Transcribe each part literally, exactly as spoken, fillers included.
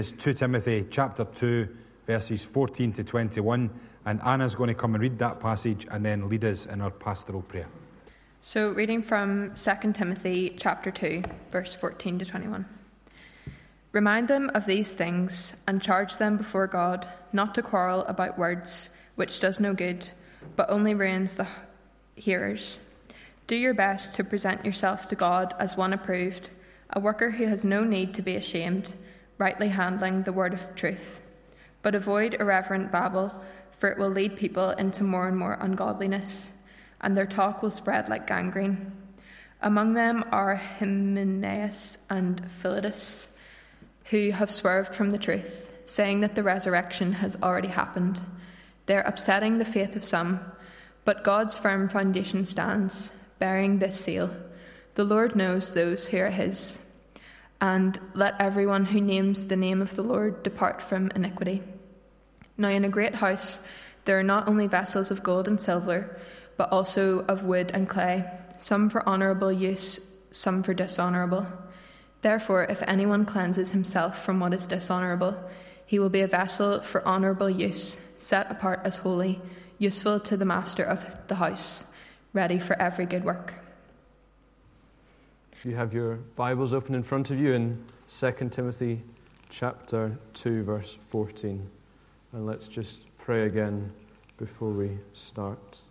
It's Second Timothy chapter two, verses fourteen to twenty-one, and Anna's going to come and read that passage and then lead us in our pastoral prayer. So, reading from Second Timothy chapter two, verse fourteen to twenty-one. Remind them of these things and charge them before God not to quarrel about words, which does no good, but only ruins the hearers. Do your best to present yourself to God as one approved, a worker who has no need to be ashamed, rightly handling the word of truth. But avoid irreverent babble, for it will lead people into more and more ungodliness, and their talk will spread like gangrene. Among them are Hymenaeus and Philetus, who have swerved from the truth, saying that the resurrection has already happened. They're upsetting the faith of some, but God's firm foundation stands, bearing this seal: the Lord knows those who are his. And let everyone who names the name of the Lord depart from iniquity. Now in a great house there are not only vessels of gold and silver, but also of wood and clay, some for honourable use, some for dishonourable. Therefore, if anyone cleanses himself from what is dishonourable, he will be a vessel for honourable use, set apart as holy, useful to the master of the house, ready for every good work. You have your Bibles open in front of you in Second Timothy chapter two, verse fourteen. And let's just pray again before we start.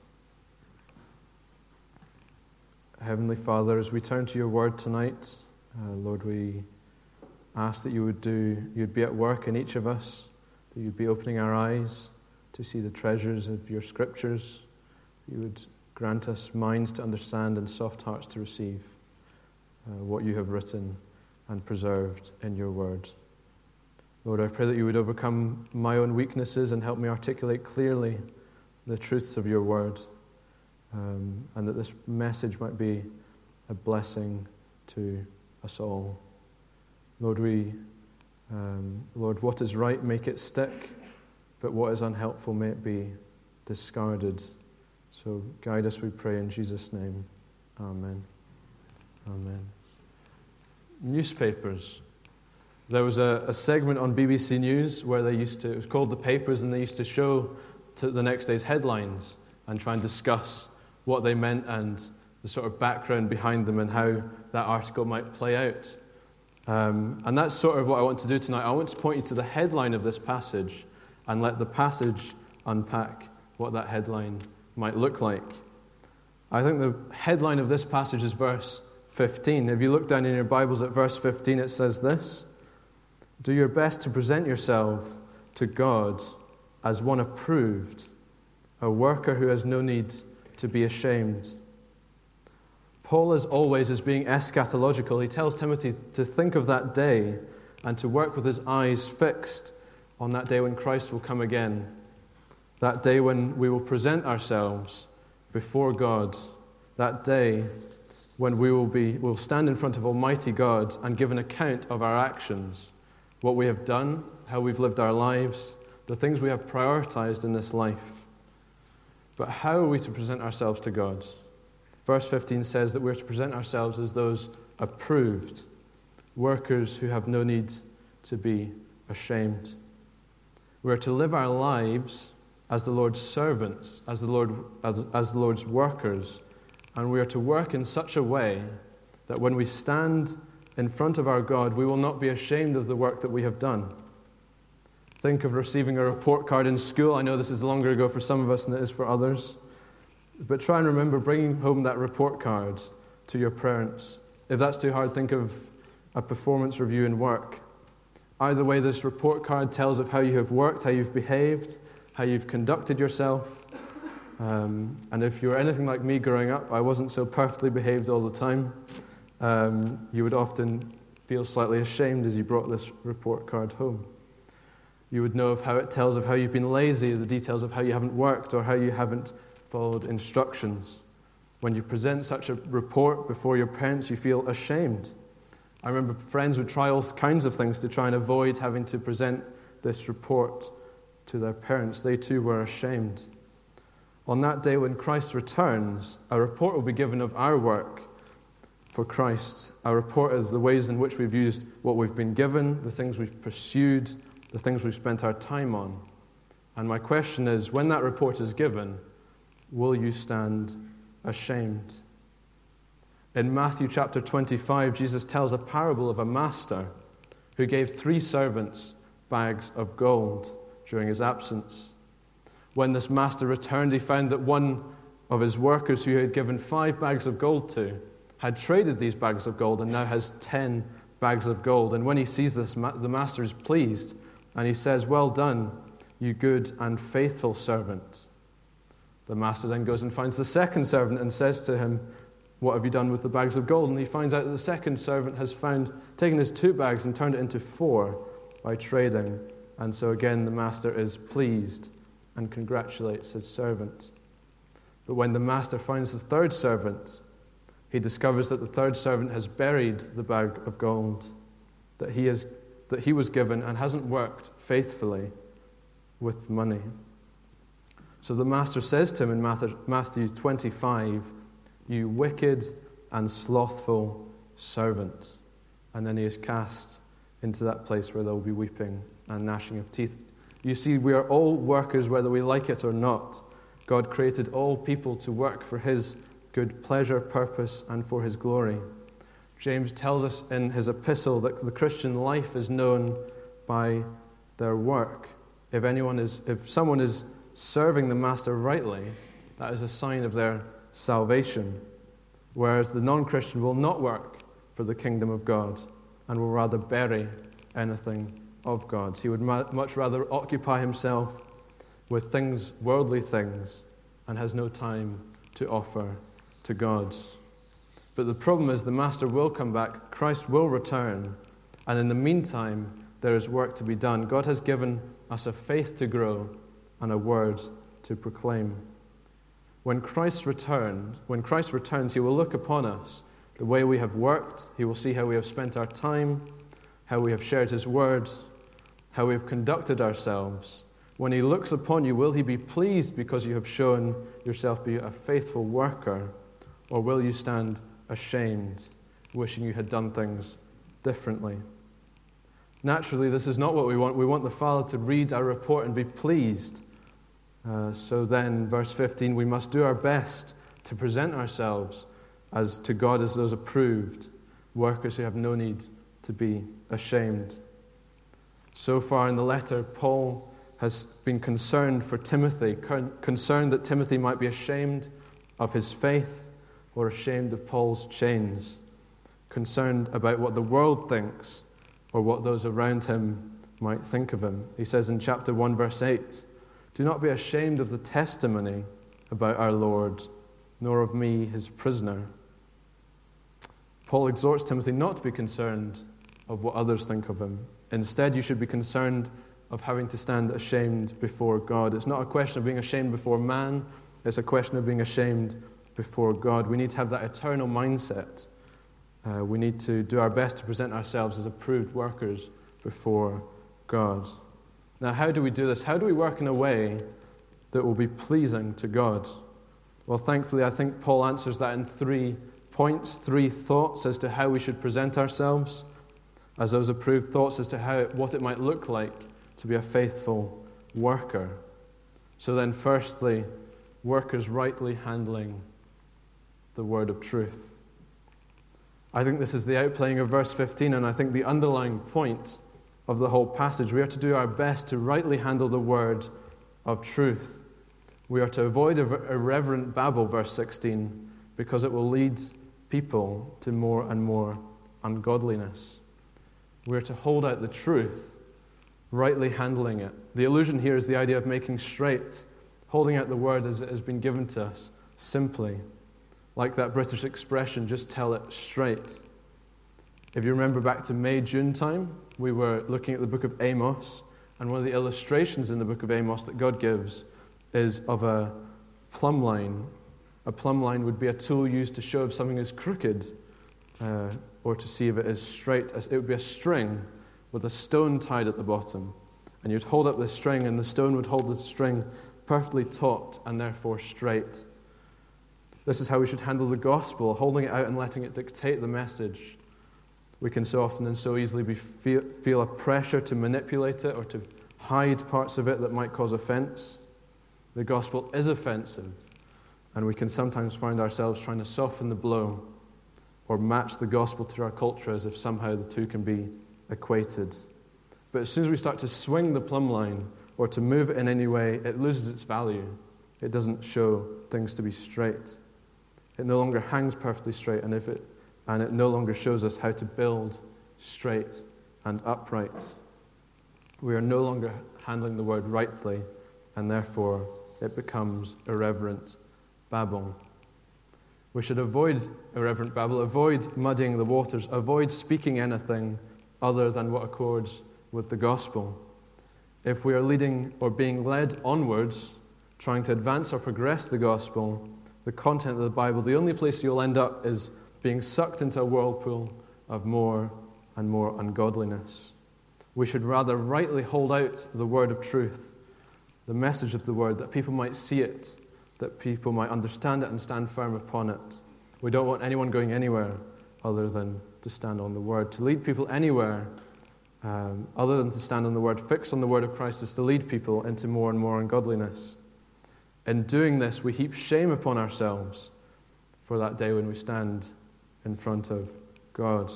Heavenly Father, as we turn to your word tonight, uh, Lord, we ask that you would do, you'd be at work in each of us, that you'd be opening our eyes to see the treasures of your scriptures. You would grant us minds to understand and soft hearts to receive Uh, what you have written and preserved in your word. Lord, I pray that you would overcome my own weaknesses and help me articulate clearly the truths of your word, um, and that this message might be a blessing to us all. Lord, we, um, Lord, what is right, make it stick, but what is unhelpful, may it be discarded. So guide us, we pray, in Jesus' name. Amen. Amen. Newspapers. There was a, a segment on B B C News where they used to, it was called The Papers, and they used to show to the next day's headlines and try and discuss what they meant and the sort of background behind them and how that article might play out. Um, and that's sort of what I want to do tonight. I want to point you to the headline of this passage and let the passage unpack what that headline might look like. I think the headline of this passage is verse fifteen. If you look down in your Bibles at verse fifteen, it says this: do your best to present yourself to God as one approved, a worker who has no need to be ashamed. Paul, as always, is being eschatological. He tells Timothy to think of that day and to work with his eyes fixed on that day when Christ will come again, that day when we will present ourselves before God, that day when we will be will stand in front of Almighty God and give an account of our actions, what we have done, how we've lived our lives, the things we have prioritized in this life. But how are we to present ourselves to God? Verse fifteen says that we're to present ourselves as those approved, workers who have no need to be ashamed. We're to live our lives as the Lord's servants, as the Lord as, as the Lord's workers, and we are to work in such a way that when we stand in front of our God, we will not be ashamed of the work that we have done. Think of receiving a report card in school. I know this is longer ago for some of us than it is for others, but try and remember bringing home that report card to your parents. If that's too hard, think of a performance review in work. Either way, this report card tells of how you have worked, how you've behaved, how you've conducted yourself. Um, and if you were anything like me growing up, I wasn't so perfectly behaved all the time. Um, you would often feel slightly ashamed as you brought this report card home. You would know of how it tells of how you've been lazy, the details of how you haven't worked or how you haven't followed instructions. When you present such a report before your parents, you feel ashamed. I remember friends would try all kinds of things to try and avoid having to present this report to their parents. They too were ashamed. On that day when Christ returns, a report will be given of our work for Christ. Our report is the ways in which we've used what we've been given, the things we've pursued, the things we've spent our time on. And my question is, when that report is given, will you stand ashamed? In Matthew chapter twenty-five, Jesus tells a parable of a master who gave three servants bags of gold during his absence. When this master returned, he found that one of his workers who he had given five bags of gold to had traded these bags of gold and now has ten bags of gold. And when he sees this, the master is pleased, and he says, "Well done, you good and faithful servant." The master then goes and finds the second servant and says to him, "What have you done with the bags of gold?" And he finds out that the second servant has found, taken his two bags and turned it into four by trading. And so again, the master is pleased and congratulates his servant. But when the master finds the third servant, he discovers that the third servant has buried the bag of gold that he is that he was given and hasn't worked faithfully with money. So the master says to him in Matthew twenty-five, "You wicked and slothful servant." And then he is cast into that place where there will be weeping and gnashing of teeth. You see, we are all workers whether we like it or not. God created all people to work for his good pleasure, purpose, and for his glory. James tells us in his epistle that the Christian life is known by their work. If anyone is, if someone is serving the master rightly, that is a sign of their salvation. Whereas the non-Christian will not work for the kingdom of God and will rather bury anything of God. He would much rather occupy himself with things, worldly things, and has no time to offer to God. But the problem is the master will come back, Christ will return, and in the meantime there is work to be done. God has given us a faith to grow and a word to proclaim. When Christ returns, when Christ returns, he will look upon us, the way we have worked. He will see how we have spent our time, how we have shared his words, how we have conducted ourselves. When he looks upon you, will he be pleased because you have shown yourself to be a faithful worker, or will you stand ashamed, wishing you had done things differently? Naturally, this is not what we want. We want the Father to read our report and be pleased. Uh, so then, verse fifteen, we must do our best to present ourselves as to God as those approved, workers who have no need to be ashamed. So far in the letter, Paul has been concerned for Timothy, concerned that Timothy might be ashamed of his faith or ashamed of Paul's chains, concerned about what the world thinks or what those around him might think of him. He says in chapter one, verse eight, "Do not be ashamed of the testimony about our Lord, nor of me, his prisoner." Paul exhorts Timothy not to be concerned of what others think of him. Instead, you should be concerned of having to stand ashamed before God. It's not a question of being ashamed before man, it's a question of being ashamed before God. We need to have that eternal mindset. Uh, we need to do our best to present ourselves as approved workers before God. Now, how do we do this? How do we work in a way that will be pleasing to God? Well, thankfully, I think Paul answers that in three points, three thoughts as to how we should present ourselves as those approved, thoughts as to how what it might look like to be a faithful worker. So then, firstly, workers rightly handling the word of truth. I think this is the outplaying of verse fifteen, and I think the underlying point of the whole passage. We are to do our best to rightly handle the word of truth. We are to avoid irreverent babble, verse sixteen, because it will lead people to more and more ungodliness. We are to hold out the truth, rightly handling it. The allusion here is the idea of making straight, holding out the word as it has been given to us, simply. Like that British expression, just tell it straight. If you remember back to May, June time, we were looking at the book of Amos, and one of the illustrations in the book of Amos that God gives is of a plumb line. A plumb line would be a tool used to show if something is crooked, uh, or to see if it is straight. It would be a string with a stone tied at the bottom, and you'd hold up the string, and the stone would hold the string perfectly taut and therefore straight. This is how we should handle the gospel, holding it out and letting it dictate the message. We can so often and so easily be, feel, feel a pressure to manipulate it or to hide parts of it that might cause offense. The gospel is offensive, and we can sometimes find ourselves trying to soften the blow or match the gospel to our culture as if somehow the two can be equated. But as soon as we start to swing the plumb line or to move it in any way, it loses its value. It doesn't show things to be straight. It no longer hangs perfectly straight, and if it and it no longer shows us how to build straight and upright. We are no longer handling the word rightly, and therefore it becomes irreverent babble. We should avoid irreverent babble, avoid muddying the waters, avoid speaking anything other than what accords with the gospel. If we are leading or being led onwards, trying to advance or progress the gospel, the content of the Bible, the only place you'll end up is being sucked into a whirlpool of more and more ungodliness. We should rather rightly hold out the word of truth, the message of the word, that people might see it, that people might understand it and stand firm upon it. We don't want anyone going anywhere other than to stand on the word. To lead people anywhere um, other than to stand on the word, fixed on the word of Christ, is to lead people into more and more ungodliness. In doing this, we heap shame upon ourselves for that day when we stand in front of God.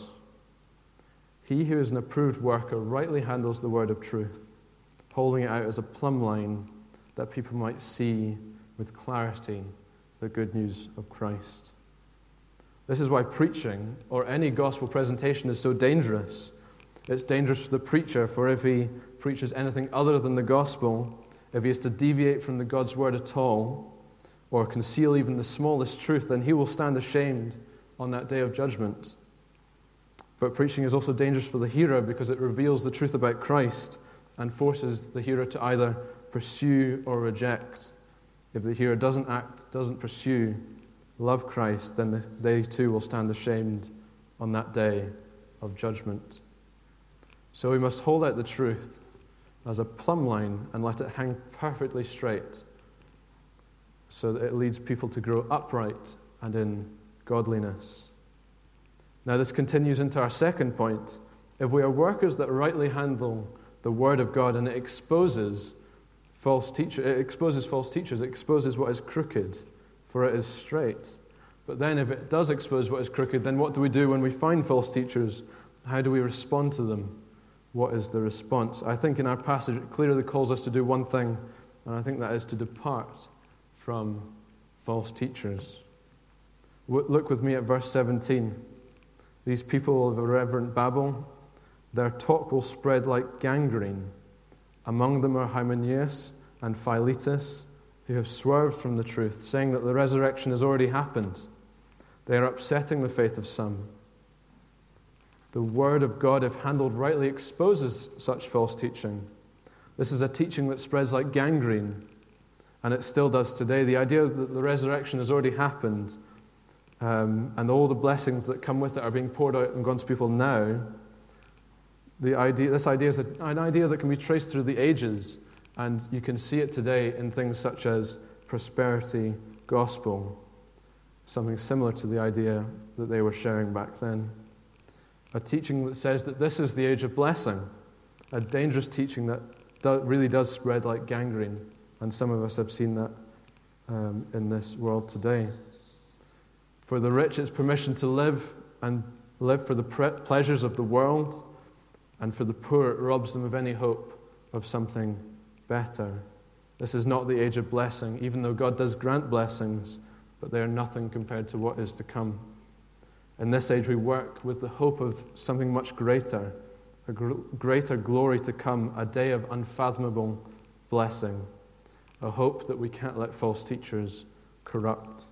He who is an approved worker rightly handles the word of truth, holding it out as a plumb line that people might see with clarity the good news of Christ. This is why preaching or any gospel presentation is so dangerous. It's dangerous for the preacher, for if he preaches anything other than the gospel, if he is to deviate from the God's word at all, or conceal even the smallest truth, then he will stand ashamed on that day of judgment. But preaching is also dangerous for the hearer because it reveals the truth about Christ and forces the hearer to either pursue or reject. If the hearer doesn't act, doesn't pursue, love Christ, then they too will stand ashamed on that day of judgment. So we must hold out the truth as a plumb line and let it hang perfectly straight so that it leads people to grow upright and in godliness. Now this continues into our second point. If we are workers that rightly handle the word of God and it exposes false teacher, it exposes false teachers, it exposes what is crooked, for it is straight. But then if it does expose what is crooked, then what do we do when we find false teachers? How do we respond to them? What is the response? I think in our passage it clearly calls us to do one thing, and I think that is to depart from false teachers. Look with me at verse seventeen. These people of irreverent babble, their talk will spread like gangrene. Among them are Hymenaeus and Philetus, who have swerved from the truth, saying that the resurrection has already happened. They are upsetting the faith of some. The word of God, if handled rightly, exposes such false teaching. This is a teaching that spreads like gangrene, and it still does today. The idea that the resurrection has already happened um, and all the blessings that come with it are being poured out on God's people now, the idea, this idea is an idea that can be traced through the ages, and you can see it today in things such as prosperity gospel, something similar to the idea that they were sharing back then. A teaching that says that this is the age of blessing, a dangerous teaching that do, really does spread like gangrene, and some of us have seen that um, in this world today. For the rich, it's permission to live and live for the pre- pleasures of the world, and for the poor, it robs them of any hope of something better. This is not the age of blessing, even though God does grant blessings, but they are nothing compared to what is to come. In this age, we work with the hope of something much greater, a gr- greater glory to come, a day of unfathomable blessing, a hope that we can't let false teachers corrupt.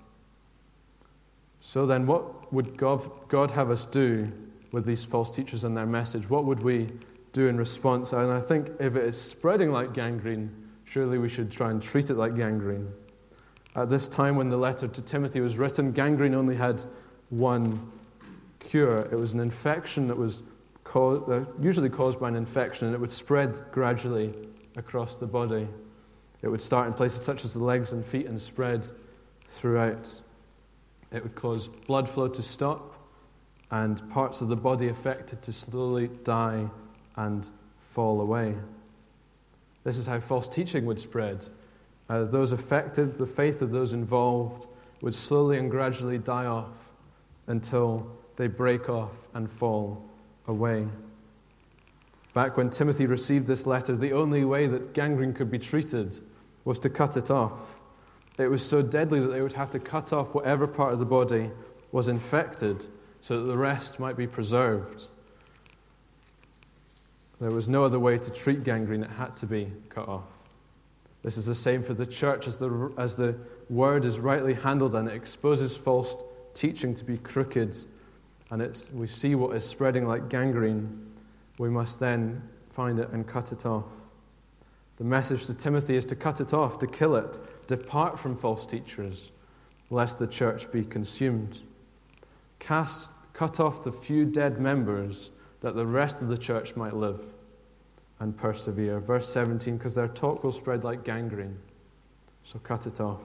So then, what would God, God have us do with these false teachers and their message? What would we do in response? And I think if it is spreading like gangrene, surely we should try and treat it like gangrene. At this time when the letter to Timothy was written, gangrene only had one cure. It was an infection that was caused, uh, usually caused by an infection, and it would spread gradually across the body. It would start in places such as the legs and feet and spread throughout It would cause blood flow to stop and parts of the body affected to slowly die and fall away. This is how false teaching would spread. Uh, those affected, the faith of those involved, would slowly and gradually die off until they break off and fall away. Back when Timothy received this letter, the only way that gangrene could be treated was to cut it off. It was so deadly that they would have to cut off whatever part of the body was infected so that the rest might be preserved. There was no other way to treat gangrene. It had to be cut off. This is the same for the church. As the, as the word is rightly handled and it exposes false teaching to be crooked, and it's, we see what is spreading like gangrene, we must then find it and cut it off. The message to Timothy is to cut it off, to kill it, depart from false teachers, lest the church be consumed. Cast, cut off the few dead members that the rest of the church might live and persevere. Verse seventeen, because their talk will spread like gangrene, so cut it off.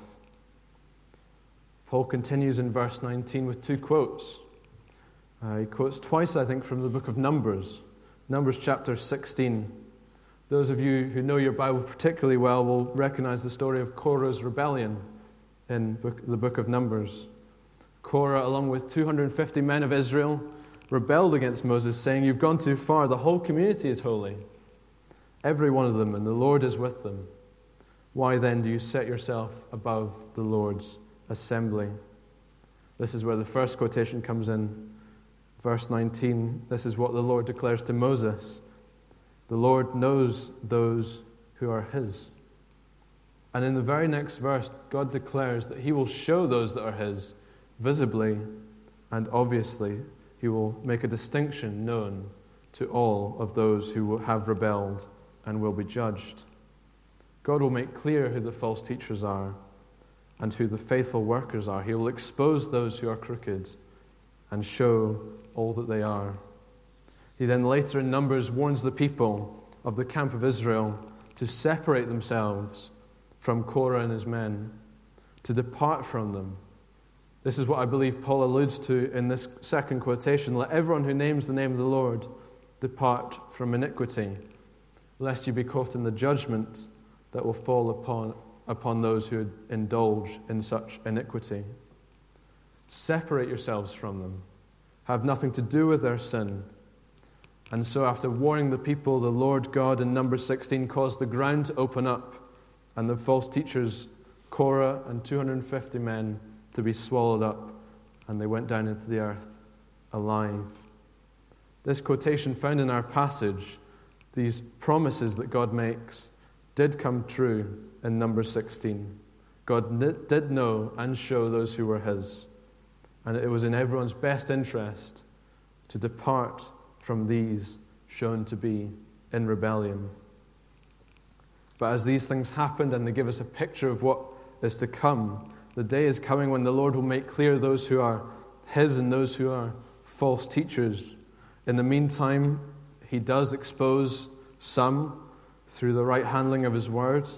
Paul continues in verse nineteen with two quotes. Uh, he quotes twice, I think, from the book of Numbers. Numbers chapter sixteen. Those of you who know your Bible particularly well will recognize the story of Korah's rebellion in book, the book of Numbers. Korah, along with two hundred fifty men of Israel, rebelled against Moses, saying, "You've gone too far. The whole community is holy, every one of them, and the Lord is with them. Why then do you set yourself above the Lord's assembly?" This is where the first quotation comes in. Verse nineteen, this is what the Lord declares to Moses. The Lord knows those who are his. And in the very next verse, God declares that he will show those that are his visibly and obviously. He will make a distinction known to all of those who have rebelled and will be judged. God will make clear who the false teachers are and who the faithful workers are. He will expose those who are crooked and show all that they are. He then later in Numbers warns the people of the camp of Israel to separate themselves from Korah and his men, to depart from them. This is what I believe Paul alludes to in this second quotation. Let everyone who names the name of the Lord depart from iniquity, lest you be caught in the judgment that will fall upon, upon those who indulge in such iniquity. Separate yourselves from them. Have nothing to do with their sin. And so after warning the people, the Lord God in Numbers sixteen caused the ground to open up and the false teachers, Korah and two hundred fifty men, to be swallowed up, and they went down into the earth alive. This quotation found in our passage, these promises that God makes, did come true in Numbers sixteen. God did know and show those who were his, and it was in everyone's best interest to depart from these shown to be in rebellion. But as these things happened and they give us a picture of what is to come, the day is coming when the Lord will make clear those who are his and those who are false teachers. In the meantime, he does expose some through the right handling of his word.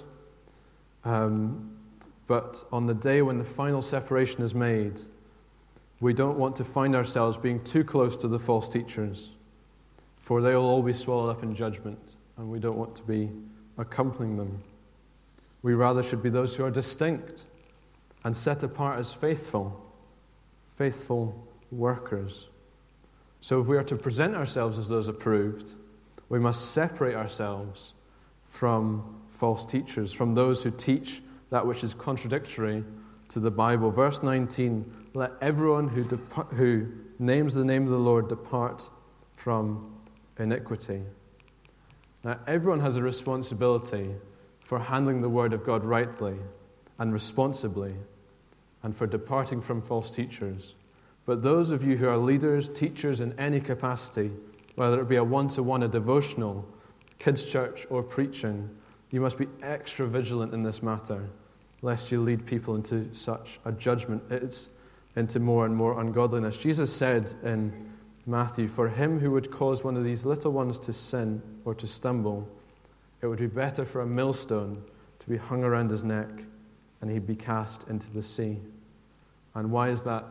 Um, but on the day when the final separation is made, we don't want to find ourselves being too close to the false teachers, for they will all be swallowed up in judgment, and we don't want to be accompanying them. We rather should be those who are distinct and set apart as faithful, faithful workers. So if we are to present ourselves as those approved, we must separate ourselves from false teachers, from those who teach that which is contradictory to the Bible. Verse nineteen, let everyone who, dep- who names the name of the Lord depart from iniquity. Now, everyone has a responsibility for handling the word of God rightly and responsibly, and for departing from false teachers. But those of you who are leaders, teachers in any capacity, whether it be a one-to-one, a devotional, kids' church, or preaching, you must be extra vigilant in this matter, lest you lead people into such a judgment, it's into more and more ungodliness. Jesus said in Matthew, for him who would cause one of these little ones to sin or to stumble, it would be better for a millstone to be hung around his neck and he'd be cast into the sea. And why is that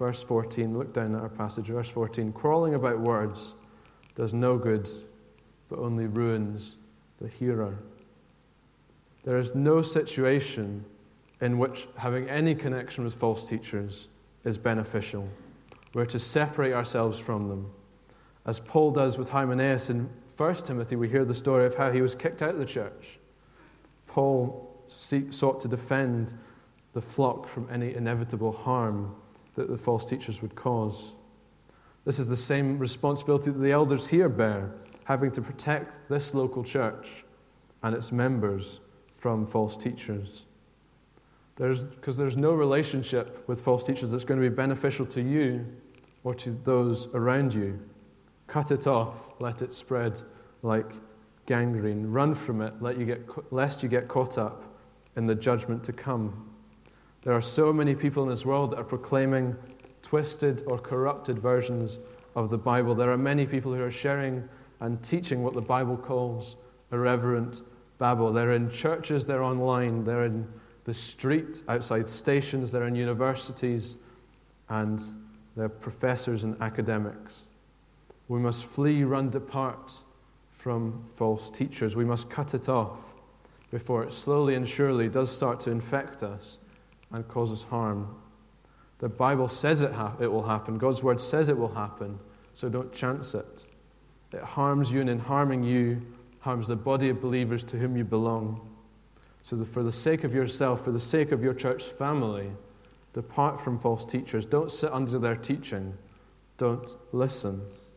Verse fourteen, look down at our passage, verse fourteen. Quarreling about words does no good, but only ruins the hearer. There is no situation in which having any connection with false teachers is beneficial. We're to separate ourselves from them. As Paul does with Hymenaeus in First Timothy, we hear the story of how he was kicked out of the church. Paul sought to defend the flock from any inevitable harm that the false teachers would cause. This is the same responsibility that the elders here bear, having to protect this local church and its members from false teachers. There's, because there's no relationship with false teachers that's going to be beneficial to you or to those around you. Cut it off, let it spread like gangrene. Run from it, let you get, lest you get caught up in the judgment to come. There are so many people in this world that are proclaiming twisted or corrupted versions of the Bible. There are many people who are sharing and teaching what the Bible calls irreverent babble. They're in churches, they're online, they're in the street, outside stations, they're in universities, and they're professors and academics. We must flee, run, depart from false teachers. We must cut it off before it slowly and surely does start to infect us and cause us harm. The Bible says it, ha- it will happen. God's Word says it will happen, so don't chance it. It harms you, and in harming you, harms the body of believers to whom you belong. So that for the sake of yourself, for the sake of your church family, depart from false teachers. Don't sit under their teaching. Don't listen.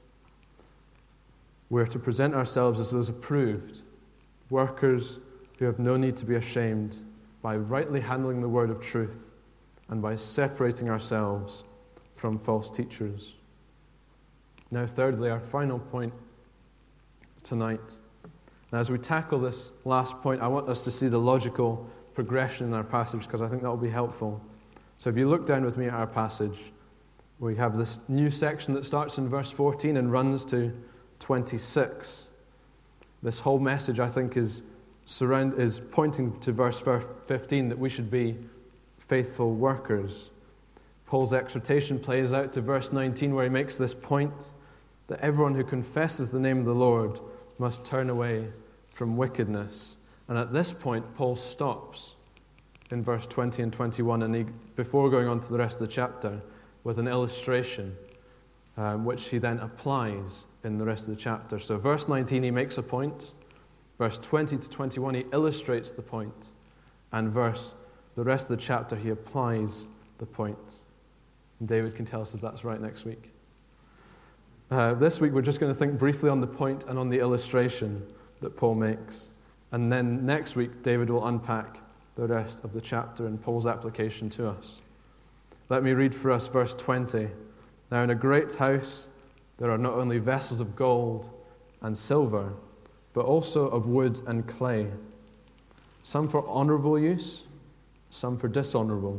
We're to present ourselves as those approved, workers who have no need to be ashamed, by rightly handling the word of truth and by separating ourselves from false teachers. Now, thirdly, our final point tonight. And as we tackle this last point, I want us to see the logical progression in our passage, because I think that will be helpful. So if you look down with me at our passage, we have this new section that starts in verse fourteen and runs to twenty-six. This whole message, I think, is surround is pointing to verse fifteen, that we should be faithful workers. Paul's exhortation plays out to verse nineteen, where he makes this point that everyone who confesses the name of the Lord must turn away from wickedness. And at this point, Paul stops in verse twenty and twenty-one, and he, before going on to the rest of the chapter, with an illustration, um, which he then applies in the rest of the chapter. So verse nineteen, he makes a point. Verse twenty to twenty-one, he illustrates the point. And verse, the rest of the chapter, he applies the point. And David can tell us if that's right next week. Uh, this week, we're just going to think briefly on the point and on the illustration that Paul makes. And then next week, David will unpack the rest of the chapter and Paul's application to us. Let me read for us verse twenty. Now, in a great house, there are not only vessels of gold and silver, but also of wood and clay, some for honorable use, some for dishonorable.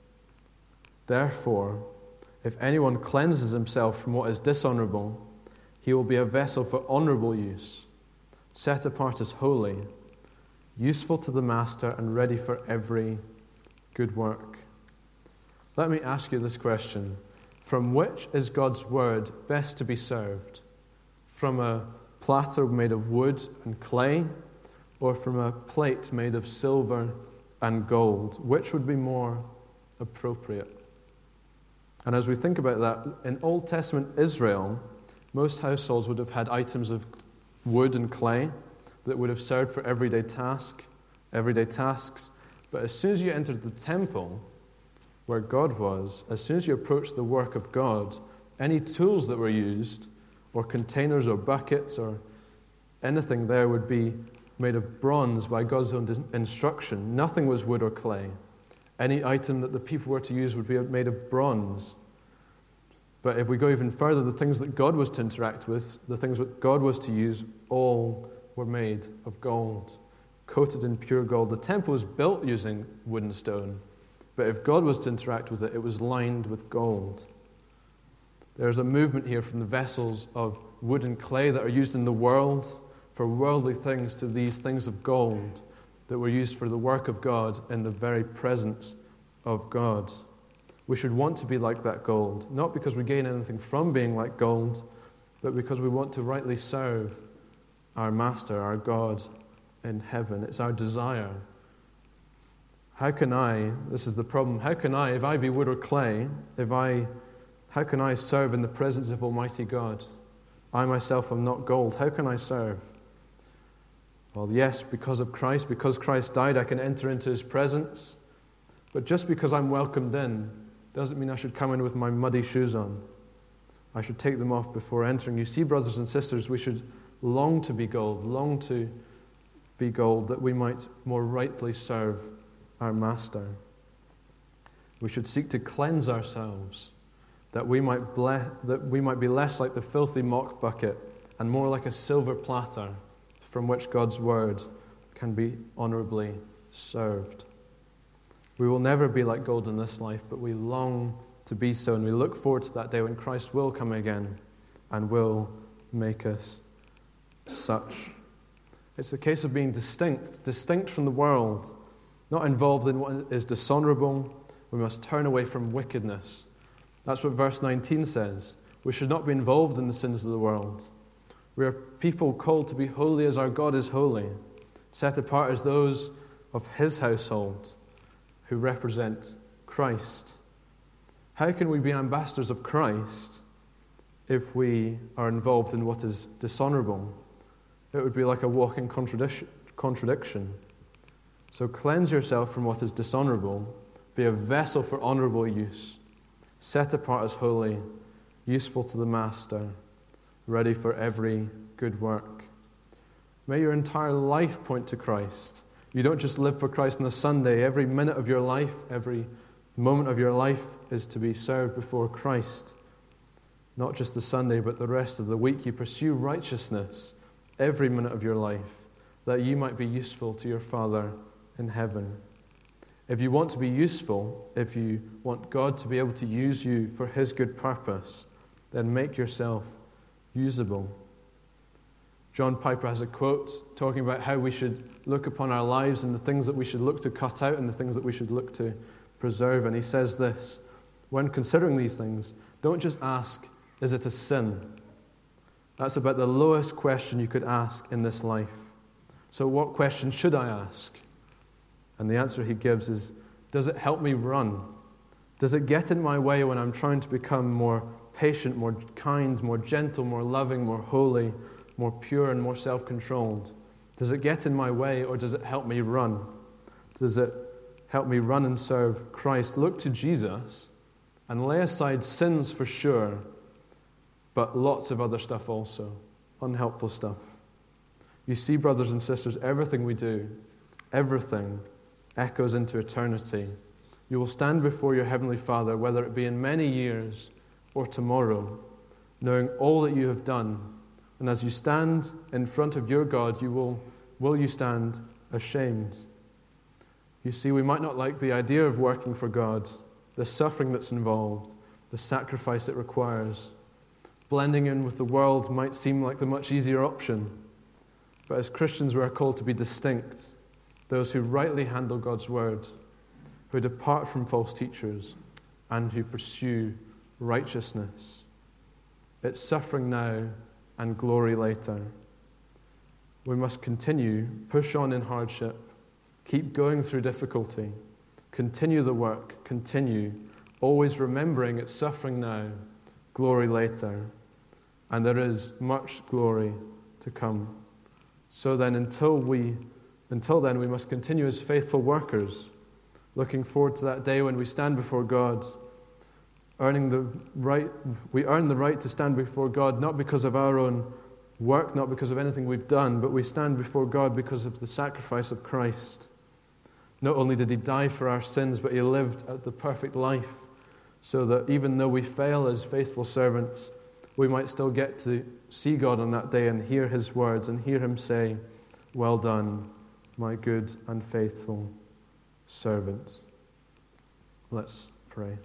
Therefore, if anyone cleanses himself from what is dishonorable, he will be a vessel for honorable use, set apart as holy, useful to the master and ready for every good work. Let me ask you this question. From which is God's word best to be served? From a platter made of wood and clay, or from a plate made of silver and gold? Which would be more appropriate? And as we think about that, in Old Testament Israel, most households would have had items of wood and clay that would have served for everyday task, everyday tasks. But as soon as you entered the temple, where God was, as soon as you approached the work of God, any tools that were used, or containers or buckets or anything there, would be made of bronze by God's own instruction. Nothing was wood or clay. Any item that the people were to use would be made of bronze. But if we go even further, the things that God was to interact with, the things that God was to use, all were made of gold, coated in pure gold. The temple was built using wood and stone, but if God was to interact with it, it was lined with gold. There's a movement here from the vessels of wood and clay that are used in the world for worldly things to these things of gold that were used for the work of God in the very presence of God. We should want to be like that gold, not because we gain anything from being like gold, but because we want to rightly serve our Master, our God in heaven. It's our desire. How can I, this is the problem, how can I, if I be wood or clay, if I, how can I serve in the presence of Almighty God? I myself am not gold. How can I serve? Well, yes, because of Christ, because Christ died, I can enter into His presence. But just because I'm welcomed in doesn't mean I should come in with my muddy shoes on. I should take them off before entering. You see, brothers and sisters, we should long to be gold, long to be gold, that we might more rightly serve our Master. We should seek to cleanse ourselves, that we might ble- that we might be less like the filthy mock bucket and more like a silver platter from which God's word can be honorably served. We will never be like gold in this life, but we long to be so, and we look forward to that day when Christ will come again and will make us such. It's the case of being distinct, distinct from the world, not involved in what is dishonorable. We must turn away from wickedness. That's what verse nineteen says. We should not be involved in the sins of the world. We are people called to be holy as our God is holy, set apart as those of His household who represent Christ. How can we be ambassadors of Christ if we are involved in what is dishonorable? It would be like a walking contradiction. So cleanse yourself from what is dishonorable. Be a vessel for honorable use, set apart as holy, useful to the Master, ready for every good work. May your entire life point to Christ. You don't just live for Christ on a Sunday. Every minute of your life, every moment of your life is to be served before Christ. Not just the Sunday, but the rest of the week. You pursue righteousness every minute of your life, that you might be useful to your Father in heaven. If you want to be useful, if you want God to be able to use you for His good purpose, then make yourself usable. John Piper has a quote talking about how we should look upon our lives and the things that we should look to cut out and the things that we should look to preserve. And he says this: when considering these things, don't just ask, is it a sin? That's about the lowest question you could ask in this life. So what question should I ask? And the answer he gives is, does it help me run? Does it get in my way when I'm trying to become more patient, more kind, more gentle, more loving, more holy, more pure, and more self-controlled? Does it get in my way, or does it help me run? Does it help me run and serve Christ? Look to Jesus and lay aside sins for sure, but lots of other stuff also, unhelpful stuff. You see, brothers and sisters, everything we do, everything echoes into eternity. You will stand before your Heavenly Father, whether it be in many years or tomorrow, knowing all that you have done. And as you stand in front of your God, you will, will you stand ashamed? You see, we might not like the idea of working for God, the suffering that's involved, the sacrifice it requires. Blending in with the world might seem like the much easier option. But as Christians, we are called to be distinct, those who rightly handle God's word, who depart from false teachers, and who pursue righteousness. It's suffering now and glory later. We must continue, push on in hardship, keep going through difficulty, continue the work, continue, always remembering it's suffering now, glory later, and there is much glory to come. So then, until we, until then, we must continue as faithful workers, looking forward to that day when we stand before God, earning the right. We earn the right to stand before God not because of our own work, not because of anything we've done, but we stand before God because of the sacrifice of Christ. Not only did He die for our sins, but He lived the perfect life, so that even though we fail as faithful servants, we might still get to see God on that day and hear His words and hear Him say, "Well done, my good and faithful servant." Let's pray.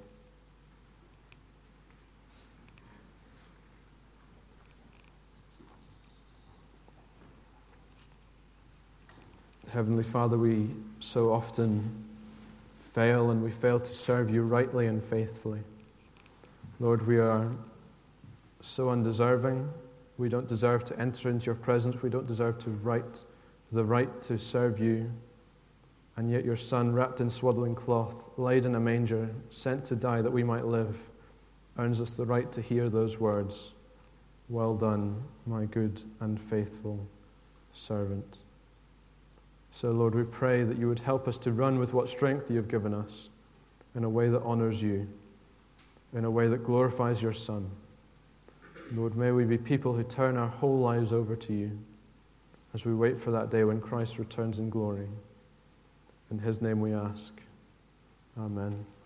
Heavenly Father, we so often fail and we fail to serve you rightly and faithfully. Lord, we are so undeserving. We don't deserve to enter into your presence. We don't deserve to right, the right to serve you. And yet your Son, wrapped in swaddling cloth, laid in a manger, sent to die that we might live, earns us the right to hear those words, "Well done, my good and faithful servant." So, Lord, we pray that you would help us to run with what strength you have given us in a way that honors you, in a way that glorifies your Son. Lord, may we be people who turn our whole lives over to you as we wait for that day when Christ returns in glory. In his name we ask. Amen.